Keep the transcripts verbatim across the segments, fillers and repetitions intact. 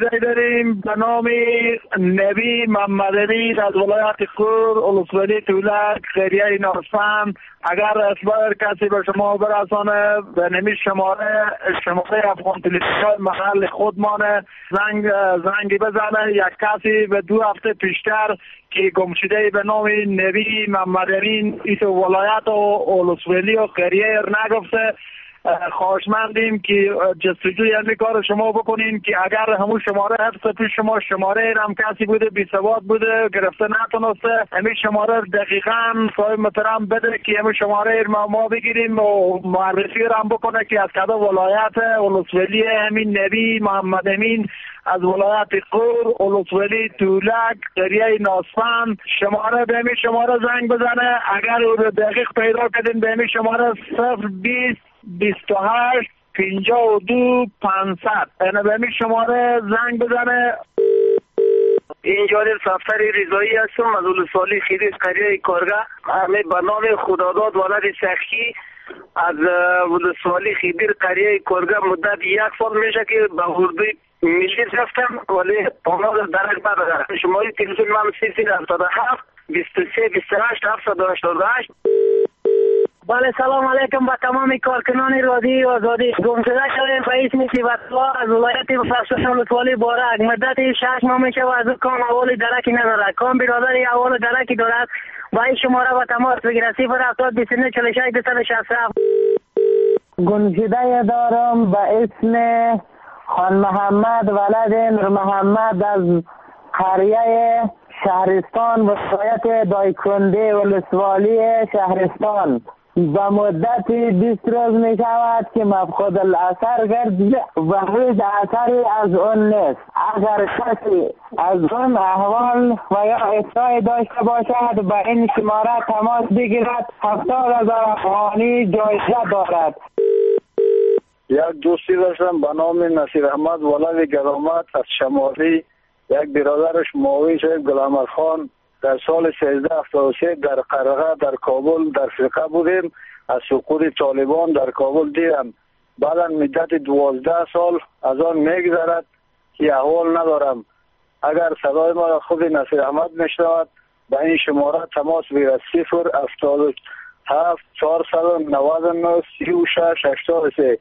گمشده داریم به نام نبی محمد امین از ولایت کور، ولسوالی تولک، قریه ناسفند. اگر اصلاح کسی به شما برسانه به نمی شماره شماره افغان تلویزیون محل خودمانه زنگ زنگی بزنه. یک کسی به دو هفته پیشتر که گمشده به نام نبی محمد امین ایت ولایت و ولسوالی و قریه نگفته. خواهشمندیم که جستجوی همین کار شما بکنین که اگر همون شماره حفظ پیش شما شماره هم کسی بوده بی سواد بوده گرفته نتونسته همین شماره دقیقاً صاحب محترم بده که همین شماره ما, ما بگیریم و معرفی رو هم بکنه که از کدام ولایت ولسوالی همین نبی محمد امین از ولایت قور، ولسوالی تولک، قریه ناسفند. شماره به همین شماره زنگ بزنه. اگر او رو دقیق پیدا کردین به همین شماره صفر بیست بیست و هشت پنجاه و دو پانصد اینه به همین شماره زنگ بزنه. اینجا در سفتر رضایی هستم از ولسوالی خیدیس قریه کارگه. همه به نام خداداد ولد سخی از ولسوالی خیدیر قریه کارگه مدت یک سال میشه که به اردوی ملی رفتم ولی آماز درک بدارم. شماره تلفن من سی سی هفتاد و هفت بیست و سه بیست و هشت هفتصد و هشتاد و هشت. بله سلام علیکم به تمام کارکنان رادیو آزادی. گمشده شدیم به اسم صفت از ولایت فرسوس ولسوالی بارک. مدت شش ماه میشه و از او کام اول درکی نداره. کام برادر اول درکی دارد و این شماره با تماس بگیره صفر هفتاد بیست و نه چهل و شش دویست و شصت و هفت. گمشده دارم به اسم خان محمد ولد نور محمد از قریه شهرستان و ولایت دایکنده ولسوالی شهرستان. به مدت بیست روز می شود که مفقود الاثر گرد و هیچ اثری از اون نیست. اگر کسی از اون احوال و یا اطلاعی داشته باشد به این شماره تماس بگیرد. هفتاد هزار افغانی جایزه دارد. یک دوستی داشتم به نام نصیر احمد ولد گرامت از شمالی. یک برادرش معاون شیخ گلامر خان در سال سیزده هفتاد و سه در قرغه در کابل در فرقه بودیم. از سقوط طالبان در کابل دیدم. بعدا مدت دوازده سال از آن میگذرد که احوال ندارم. اگر صدای ما را خود نصیر احمد میشنود به این شماره تماس بگیرد. صفر هفتاد و هفت چهارصد و نود و نه سی و شش هشتاد و سه.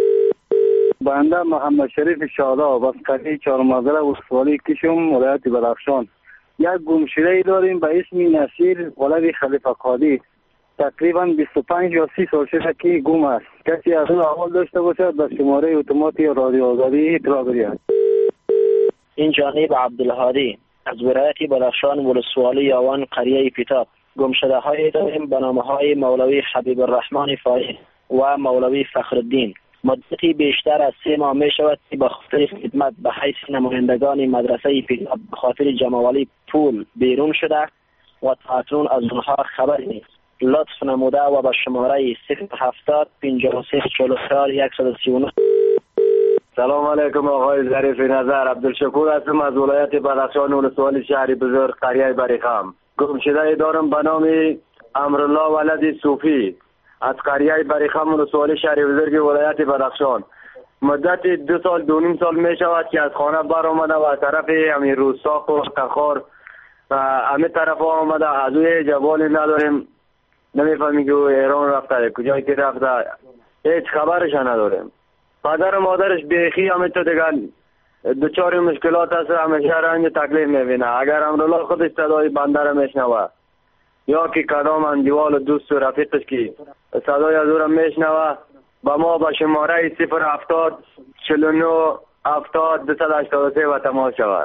بنده محمد شریف شاداب از قریه چهارمزرعه ولسوالی کشم ولایت بدخشان. یک گمشده داریم به اسم نصیر ولد خلیفه قادی. تقریبا بیست و پنج یا سی سال شده که گم است. کسی از اون احوال داشته باشد به شماره اتوماتی رادیو آزادی اطلاع بدهد. این جانب عبدالهادی از ولایت بدخشان ولسوالی یاوان قریه پیتاب. گمشده های داریم به نام های مولوی حبیب الرحمن فایح و مولوی فخرالدین. مدتی بیشتر از سه ماه می شود که به خاطر خدمت به حیث نمایندگان مدرسه پیتاب به خاطر جمع‌آوری پول بیرون شده و تا اکنون از اونها خبری نیست. لطف نموده و به شماره صفر هفتاد پنجاه و سه چهل و چهار صد و سی و نه. سلام علیکم آقای ظریف نظر. عبدالشکور هستم از ولایت بدخشان ولسوالی شهر بزرگ قریه بریخم. گمشده دارم به نام امرالله ولد صوفی از قریه بریخم ولسوالی شهر بزرگ ولایت بدخشان. مدت دو سال دو نیم سال می شود که از خانه بر آمده و طرف همین روستاق و تخار و همه طرف ها آمده. از اوی جوالی نداریم. نمیفهمی که ایران رفته کجایی که رفته هیچ خبرش نداریم. پدر و مادرش بیخی همینطور دیگه دوچار مشکلات هست. همیشه رنج تکلیف میبینه. اگر امرالله خودش صدای بنده را میشنوه یا که کدام اندیوال و دوست و رفیقش که صدای از او را میشنوه با ما به شماره صفر هفتاد چهل و نه هفتاد دویست و هشتاد و سه و تماس شود.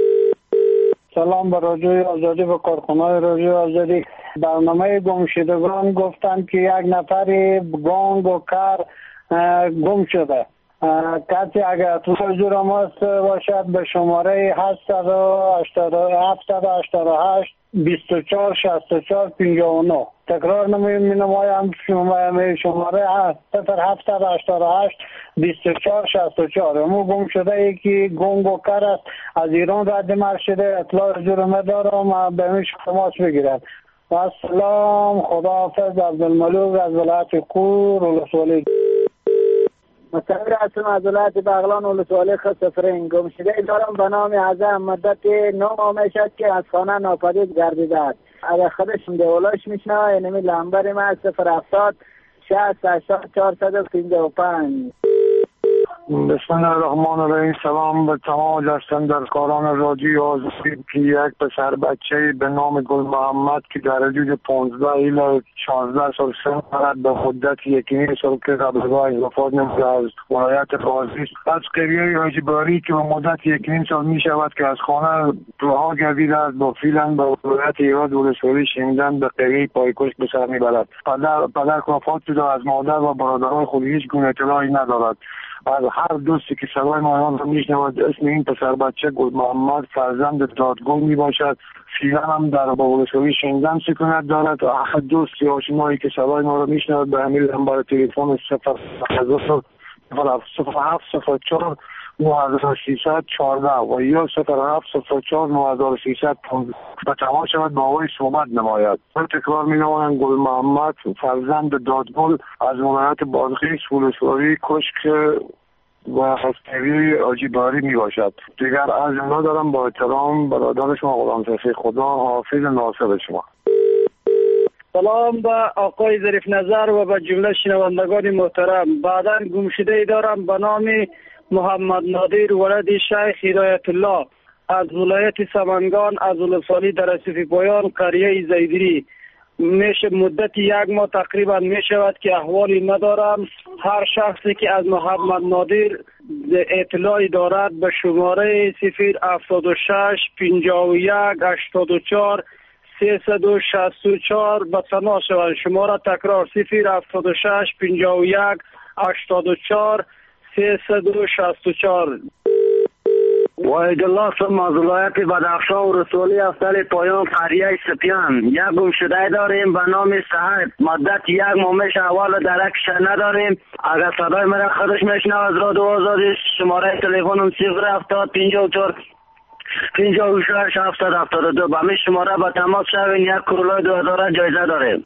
سلام به رادیو آزادی و کارکنان رادیو آزادی. برنامه گمشدگان گفتن که یک نفری گنگ و کر گم شده. کسی اگر توجه را ماست باشد به شماره هشتصد و هشتاد و هشت بیست و چهار شصت و چهار پنجاه و نه. تکرار نمایم شماره صفر هفتصد و هشتاد و هشت بیست و چهار شصت و چهار. امو گم شده ای که گنگ و کر است از ایران رد مرد شده. اطلاع جرمه دارم به میش تماس بگیرد. و سلام خداحافظ. عبدالملوک از ولایت کور ولسوالی. مستمر هستم از ولایت بغلان ولسوالی خسفرین. گمشده دارم به نام عزم مدت نه ماه میشد که از خانه ناپدید گردیده است. اگر خودش دولاش میشنوه اینمی لنبر ما صفر هفتاد شصت هشتاد چهارصد و پنجاه و پنج. بسم الله الرحمن الرحیم. سلام به تمام دستندرکاران رادیو آزادی که یک پسر بچه به نام گل محمد که در حدود پانزده الی شانزده سال سن دارد به مدت یکی نیم سال که قبل از وفات نموده از ولایت قاضی از قریه اجباری که به مدت یکی نیم سال می شود که از خانه رها گردیده است با فیلن به ولایت ایراد ولسوالی شنیدن به قریه پایکوش به سر میبرد. پدر پدر وفات شده، از مادر و برادران خود هیچ گونه اطلاعی ندارد. از هر دوستی که صدای ما را میشنود اسم این پسر بچه گل محمد فرزند دادگل می باشد. فعلا هم در ولسوالی شنیدن سکونت دارد و هر دوستی آشنایی که صدای ما را میشنود به همین نمبر تلفن صفر هفت صفر چهار نه هزار و سیصد چهارده و یا صفر هفت صفر چهار نه هزار و سیصد پانزده و تماس شود با آقای صحبت نماید. من تکرار می نمایم گل محمد فرزند دادگل از ولایت بادغیس ولسوالی کشک و هفتگی اجباری می باشد. دیگر از این دارم با احترام برادر شما غلام صفی خدا حافظ ناصر شما. سلام به آقای ظریف نظر و به جمله شنوندگان محترم. بعداً گمشده دارم به نام محمد نادر ولد شیخ هدایت الله از ولایت سمنگان از ولسوالی در رسیف پایان قریه زیدری. میشه مدت یک ماه تقریبا می شود که احوالی ندارم. هر شخصی که از محمد نادر اطلاعی دارد به شماره صفر هفتاد و شش پنجاه و یک هشتاد و چهار سیصد و شصت و چهار به تماس شود. شماره تکرار صفر هفتاد و شش پنجاه و یک هشتاد و چهار سیصد و شصت و چهار. واحد الله سم از ولایت بدخشان ولسوالی افضل پایان قریه سپیان. یک گمشده داریم به نام صاحب مدت یک ماه میشه اول درکش نداریم. اگر صدای مرا خودش میشنه از رادیو آزادی شماره تلفنم صفر هفتاد پنجاه و چهار پنجاه و شش هفتصد و هفتاد و دو به همین شماره با تماس شوین. یک کرولای دو هزار جایزه داریم.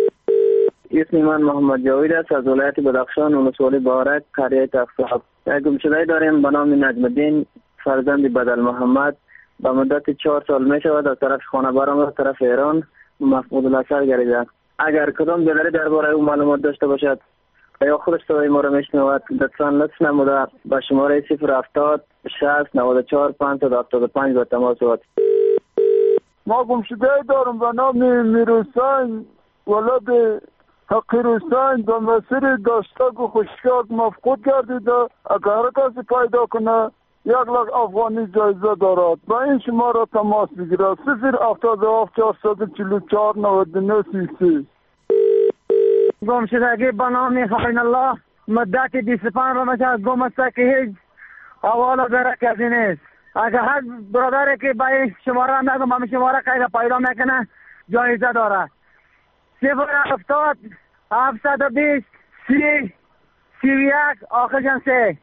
اسم من محمد جاوید است از ولایت بدخشان ولسوالی بارک قریه تفصیل. یک گمشده داریم به نام نجم الدین فرزند بدل محمد به مدت چهار سال می شود از طرف خانه برام از طرف ایران مفقود الاثر گردیده. اگر کدام بیداری درباره او معلومات داشته باشد یا خودش صدای ما را میشنود لطفا لطف نموده به شماره صفر هفتاد شصت نود و چهار پانصد و هفتاد و پنج با تماس شود. ما گمشده دارم به نام میرحسین ولد حقیر حسین به مسیر داشتگ و خشکیات مفقود گردیده. اگر هر کسی پیدا کنه یک لک افغانی جایزه دارد. با این شما را تماس بگیرد صفر هفتاد و هفت چهارصد و چهل و چهار نود و نه سی سی. گمشدگی به نام خاین الله مدت بیست و پنج را میشه گم است که هیچ حواله درک کسی نیست. اگر هر برادری که با این شماره نگم همین شماره که پیدا میکنه جایزه دارد. صفر هفتاد هفتصد و بیست سی سی و یک آخرشان سه.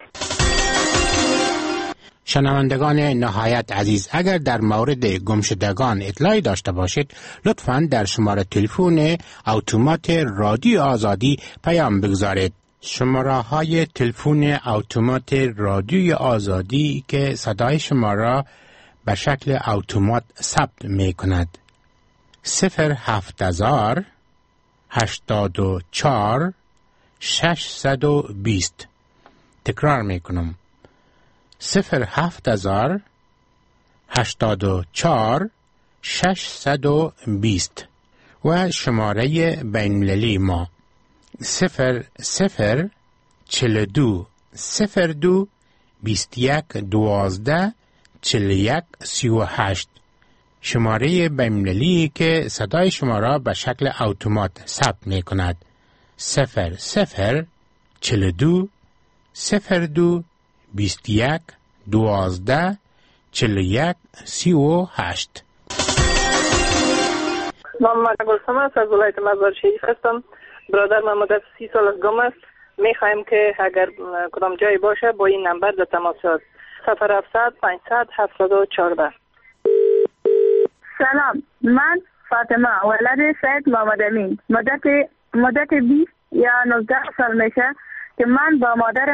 شنوندگان نهایت عزیز، اگر در مورد گمشدگان اطلاعی داشته باشید لطفاً در شماره تلفن اتومات رادیو آزادی پیام بگذارید. شماره های تلفن اتومات رادیو آزادی که صدای شما را به شکل اتومات ثبت می کند: صفر هفت هزار هشتاد و چهار ششصد و بیست. تکرار می کنم: صفر هفت هزار هشتاد و چهار ششصد و بیست. و شماره بین‌المللی ما صفر صفر چهل و دو صفر دو بیست و یک دوازده چهل و یک سی و هشت. شماره بین‌المللی که صدای شما را به شکل اتومات ثبت می کند: صفر صفر چهل و دو صفر دو بیست و یک دوازده چهل و یک سی و هشت. محمد گلسم است از ولایت مزار شریف هستم. برادر من مدت سی سال از گم است. میخوایم که اگر کدام جایی باشه با این نمبر در تماس شد. صفر هفتصد پانصد هفتاد و چهارده. سلام، من فاطمه ولد سید محمد امین. مدت مدت بیست یا نوزده سال میشه که من با مادرم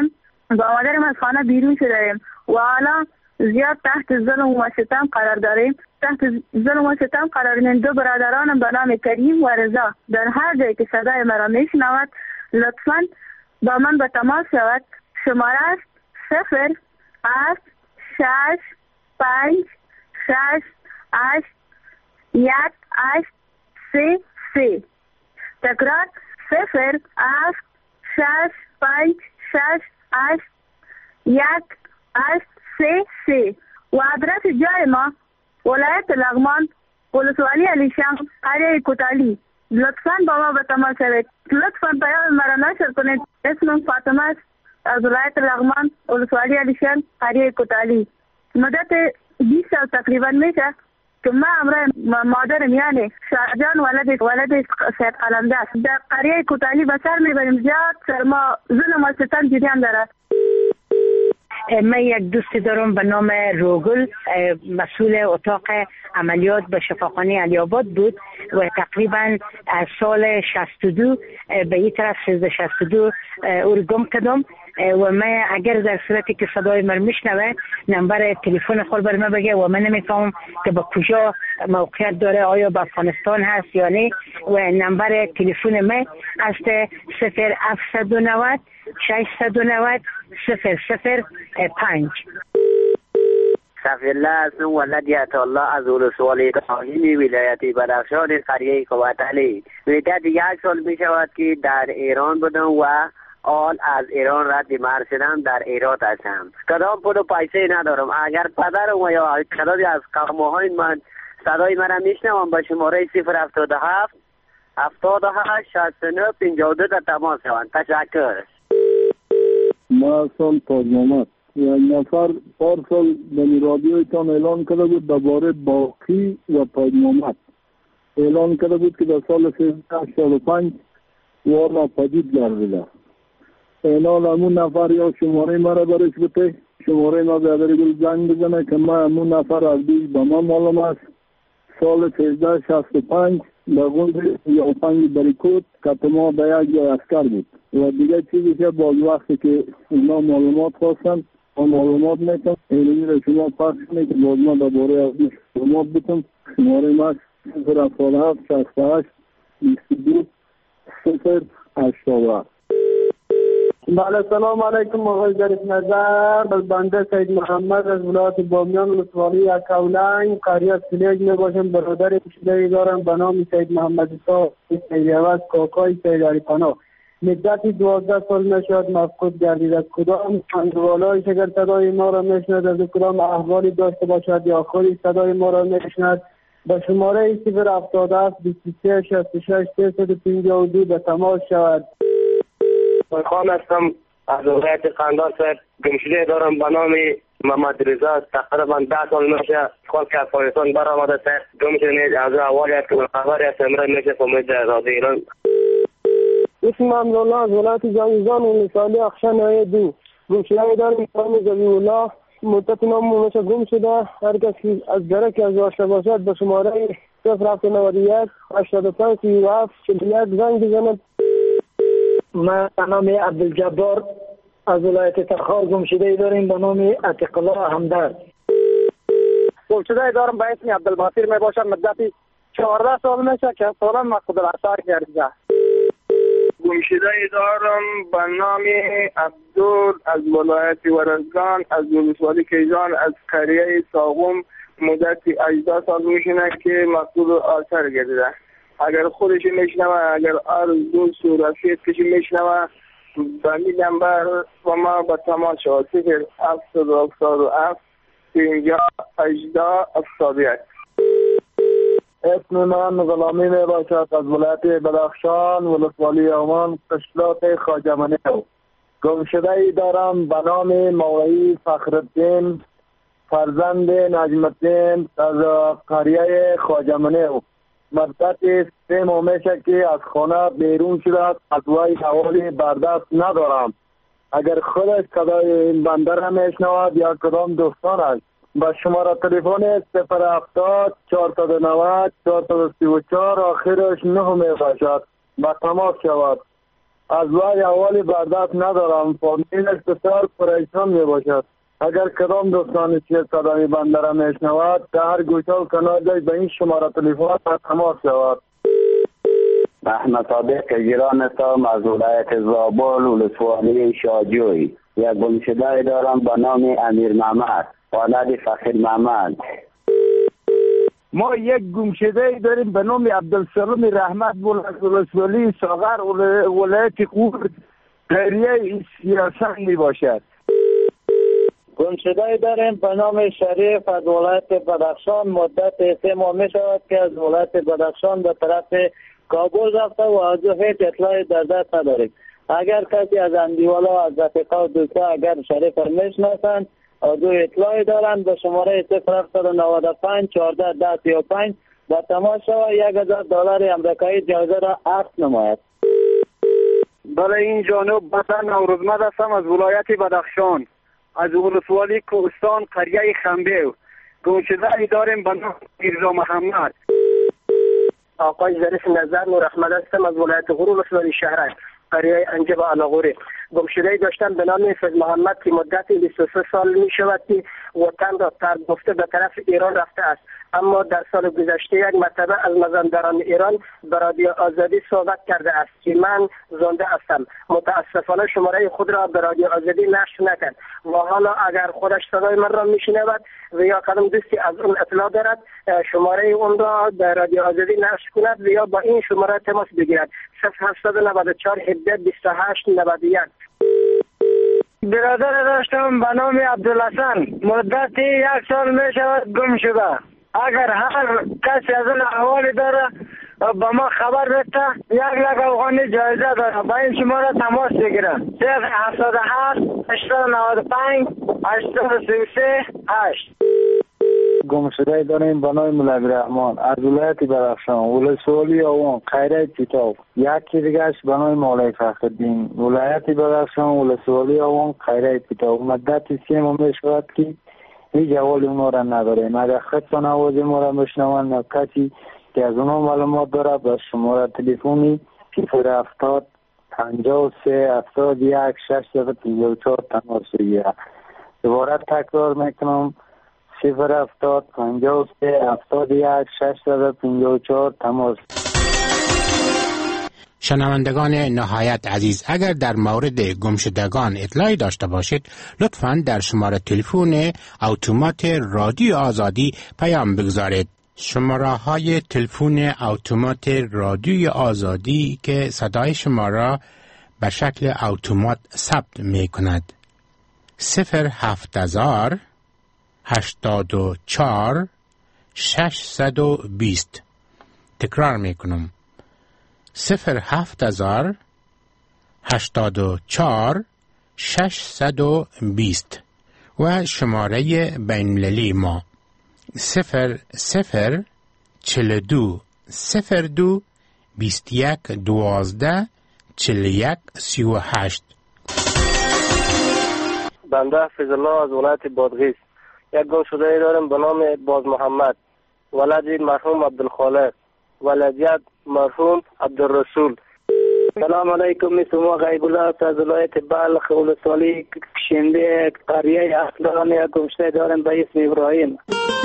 با مادرم از خانه بیرون شدیم و حالا زیاد تحت ظلم و ستم قرار داریم. تحت ظلم و ستم قرار داریم. دو برادرانم به نام کریم و رضا در هر جایی که صدای مرا میشنود لطفاً با من به تماس شود. شماره است صفر هفت شش پنج شش هشت یک هشت سه سه. تکرار صفر هفت شش پنج شش هشت یک هشت سه سه. و آدرس جای ما ولایت لغمان، ولسوالی علیشم، قریه کوتالی. لطفاً با ما به تماس شوید. لطفاً پیام مرا نشر کنید. اسمم فاطمه است از ولایت لغمان، ولسوالی علیشم، قریه کوتالی. مدت بیست سال تقریبا میشه که من امرای مادرم یعنی شاهجان ولد ولد سید قلنده است در قریه کوتالی به سر میبریم. زیاد سرما ظلم و ستم جریان دارد. من یک دوست دارم به نام روگل، مسئول اتاق عملیات به شفاخانه علی آباد بود و تقریبا از سال شصت و دو به این طرف سیزده شصت و دو او رو گم کردم و من اگر در صورتی که صدای من میشنوه نمبر تلفن خود بر من بگه و من نمیفهمم که به کجا موقعیت داره، آیا به افغانستان هست یا نه. و نمبر تلفن من است صفر هفت نه نه ششصد و نود صفر صفر پنج. صفی الله اسم ولد عطالله از ولسوالی کاهینی ولایت بدخشان قریه کوتالی. مدت یک سال می شود که در ایران بودم و آن از ایران رد مرز شدم، در ایران هستم. کدام پول و پیسه ندارم. اگر پدرم و یا کدام از قوم‌های من صدای مرا میشنوم به شماره صفر هفتاد و هفت هفتاد و هشت شصت و نه پنجاه و دو تا تماس شوند. تشکر. ما سال تاج محمد یک نفر پارسال در رادیویتان اعلان کرده بود درباره باقی و تاج محمد. اعلان کرده بود که در سال سیزده هشتاد و پنج وار ناپدید گردیده. اینال همون نفر یا شماره مرا برش بده، شماره ما به اداری زنگ بزنه که من همون نفر از بیش به من معلوم است سال سیزده شصت و پنج در غنده یا پنج بریکوت که ما به یک جای اسکر بود و دیگه چیزی که باز وقتی که اونا معلومات خواستن و معلومات میتن اینمی را شما پس کنه که باز ما در باره از بیش معلومات بتم. شماره ما صفر هفتاد و هفت شصت و هشت بیست و دو صفر هشتاد و هفت. بله سلام علیکم آقای ظریف نظر. از بنده سید محمد از ولایت بامیان ولسوالی اکولنگ قریه سلیج می باشم. برادر کشیده دارم به نام سید محمد صاحب سید عوض کاکای سید علی پناه. مدتی دوازده سال نشد مفقود گردید. از کدام اندوالایش اگر صدای ما را میشند از کدام احوالی داشته باشد یا خودی صدای ما را میشند به شماره صفر هفتاد و هفت بیست و سه شصت و شش سیصد و پنجاه و دو به تماس شود. خان هستم از ولایت قندهار. صاحب گمشده دارم به نام محمد رضا. تقریبا ده سال میشه خود که از پاکستان برآمده. صاحب گمشده نیز از اوالی است که خبری است امروز میشه فهمید در رادیو ایران. اسم الله از ولایت جانگزان ولسوالی اخشان دو. گمشده دارم به نام زبی الله. مدت نام میشه گم شده. هر کسی از درک از داشته باشد به شماره صفر هفت نود و یک هشتاد و پنج سی و هفت چهل و یک زنگ بزند. ما به نام عبدالجبار از ولایت تخار گمشده داریم به نام عتیق الله همدرد. گمشده دارم به اسم عبدالباصر می باشم. مدتی چهارده سال میشه که سالا مقصود الاثار گردیده. گمشده دارم به نام عبدال از ولایت ورزگان از ولسوالی کیجان از قریه ساغم. مدتی هجده سال میشنه که مقصود الاثار گردیده. اگر خودش میشنوه، اگر آرزو سورفیت کشی میشنوه به این نمبر و ما به تماس شود صفر هفتاد و هفتاد و هفت پنجاه هجده هفتاد و یک. اسم من غلامی می باشد از ولایت بدخشان ولسوالی آمان تشکیلات خواجه منیو. گمشده ای دارم به نام مولوی فخرالدین فرزند نجم الدین از قریه خواجه منیو. مدت سه ماه میشه که از خانه بیرون شده. از وی حوالی بردست ندارم. اگر خودش صدای این بنده را میشنود یا کدام دوستانش با شماره تلفن صفر هفتاد چهارصد و نود چهارصد و سی و چهار آخرش نه می باشد به تماس شود. از وای اول برداشت ندارم. فامیلش بسیار پریشان می باشد. اگر کدام دوستانی که صدای بنده را میشنود در هر گوشه و کنار به این شماره تلفن تماس شود. احمد صادق گیران هستم از ولایت زابل ولسوالی شاجوی. یک گمشده دارم به نام امیر محمد ولد فخر محمد. ما یک گمشده داریم به نام عبدالسلام رحمت ولسوالی ساغر ولایت قور قریه سیاسن می باشد. گمشده داریم به نام شریف از ولایت بدخشان. مدت سه ماه می شود که از ولایت بدخشان به طرف کابل رفته و از او هیچ اطلاعی در دست نداریم. اگر کسی از اندیوالا از رفیقا و دوستا اگر شریف را میشناسند از او اطلاعی دارند به شماره صفر هفت نه پنج چهارده ده سی و پنج با تماس شود یک هزار دلار امریکایی جایزه را عقد نماید. بله این جانب بسن نوروزمند هستم از ولایت بدخشان از ولسوالی کوهستان قریه خنبه. گمشده داریم به نام میرزا محمد. آقای ظریف نظر نور احمد هستم از ولایت غرور ولسوالی شهرک قریه انجب علاغوری. گمشده داشتم به نام فیض محمد که مدت بیست و سه سال می شود که وطن را ترک گفته به طرف ایران رفته است، اما در سال گذشته یک مرتبه از مازندران ایران به رادیو آزادی صحبت کرده است که من زنده هستم. متاسفانه شماره خود را به رادیو آزادی نشر نکرد و حالا اگر خودش صدای من را میشنود و یا کدام دوستی از اون اطلاع دارد شماره اون را در رادیو آزادی نشر کند و یا با این شماره تماس بگیرد. صفر هفت نه چهار هفده بیست و هشت نود و یک. برادر داشتم به نام عبدالحسن مدت یک سال می شود گم شده. اگر هر کسی از اون احوالی داره با ما خبر بده یک لک افغانی جایزه داره با این شماره تماس بگیره. صفر هفتاد و هفت هشتاد و نود و پنج هشتاد و سی و سه هشت. گمشده داریم به نام مولوی رحمان از ولایت بدخشان ولسوالی آوان خیره پیتاب. یکی دیگهش به نام مولوی فخرالدین ولایت بدخشان ولسوالی آوان خیره پیتاب. مدت سه ماه می شود که هیچ جوال اونا را نداریم. اگر خطان آواز ما را بشنوند یا کسی که از اونا معلومات داره به شماره تلفنی صفر هفتاد پنجاه و سه هفتاد و یک ششصد و پنجاه و چهار تماس بگیرد. دوباره تکرار میکنم صفر هفتاد پنجاه و سه هفتاد و یک ششصد و پنجاه و چهار تماس. شنوندگان نهایت عزیز، اگر در مورد گمشدگان اطلاعی داشته باشید لطفاً در شماره تلفن اتومات رادیو آزادی پیام بگذارید. شماره های تلفن اتومات رادیو آزادی که صدای شما را به شکل اتومات ثبت می کند صفر هفت هزار هشتاد و چهار ششصد و بیست. تکرار می کنم صفر هفت هزار هشتاد و چهار ششصد و بیست و شماره بین‌المللی ما صفر صفر چهل و دو صفر دو بیست و یک دوازده چهل و یک سی و هشت. بنده فیض الله از ولایت بادغیس. یک گمشده دارم به نام باز محمد ولد مرحوم عبدالخالق ولدیت مرحوم عبدالرسول. سلام علیکم. میسم غیب الله از ولایت بلخ ولسوالی کشنده قریه اصلان. یک گمشده دارم به اسم ابراهیم.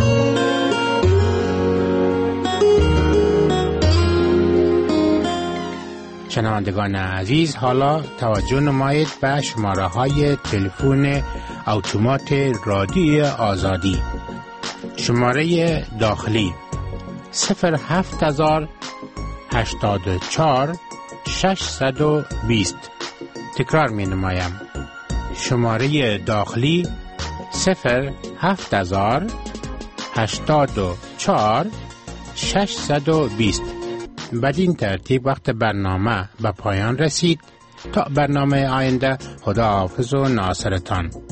شنوندگان عزیز، حالا توجه نمایید به شماره های تلفن اتومات رادیو آزادی. شماره داخلی صفر هفت هزار هشتاد و چهار ششصد و بیست. تکرار می نمایم شماره داخلی صفر هفت هزار هشتاد و چهار ششصد و بیست. بدین ترتیب وقت برنامه به پایان رسید. تا برنامه آینده، خدا حافظ و ناصرتان.